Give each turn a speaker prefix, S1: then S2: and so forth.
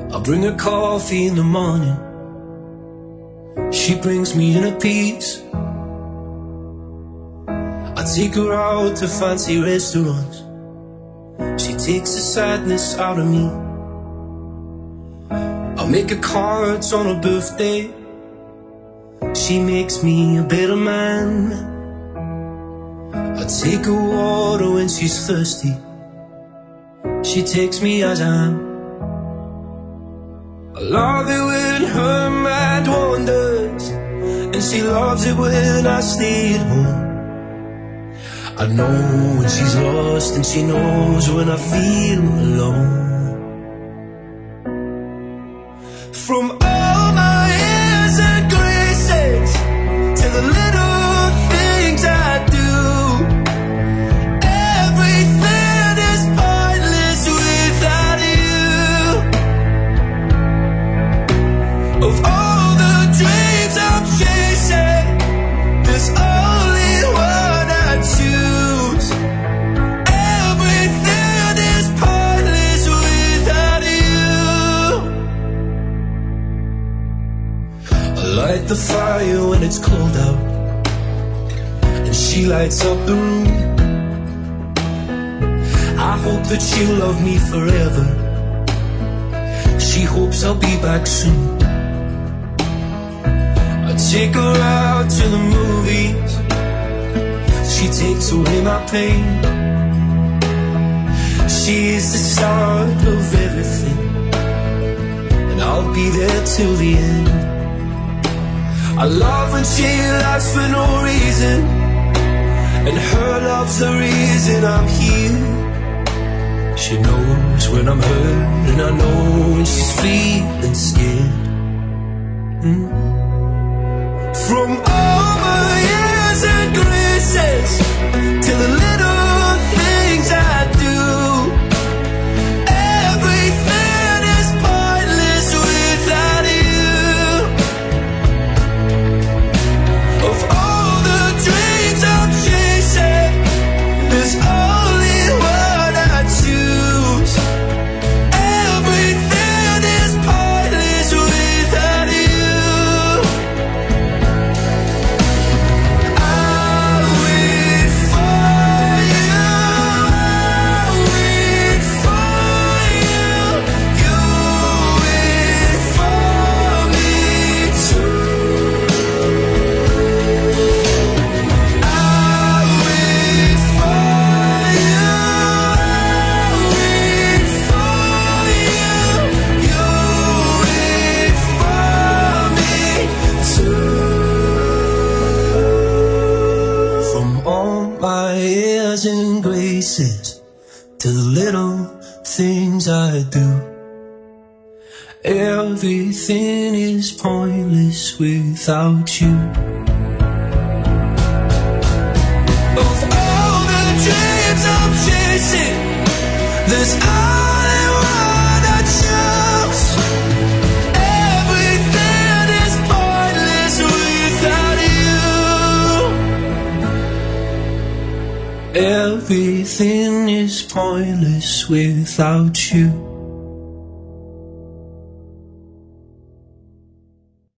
S1: I bring her coffee in the morning. She brings me in a piece. I take her out to fancy restaurants. She takes the sadness out of me. I make her cards on her birthday. She makes me a better man. I take her water when she's thirsty. She takes me as I am. I love it when her mind wanders, and she loves it when I stay at home. I know when she's lost, and she knows when I feel alone. From all my airs and graces to the little things I do, everything is pointless without you. Of all the dreams I'm chasing, there's only one I choose. Everything is pointless without you. I light the fire when it's cold out, and she lights up the room. I hope that she'll love me forever. She hopes I'll be back soon. I take her out to the movies. She takes away my pain. She is the start of everything, and I'll be there till the end. I love when she laughs for no reason, and her love's the reason I'm here. She knows when I'm hurt, and I know when she's feeling scared. From all my years and graces to the little things I do, everything is pointless without you. Of all the dreams I'm chasing, there's only one I choose. Everything is pointless without you. I wait for you, I wait for you, you wait for me too. I wait for you, I wait for you, you wait for me too. From all my airs and graces to the little things I do, everything is pointless without you. Of all the dreams I'm chasing, there's only one I choose. Everything is pointless without you. Everything is pointless without you.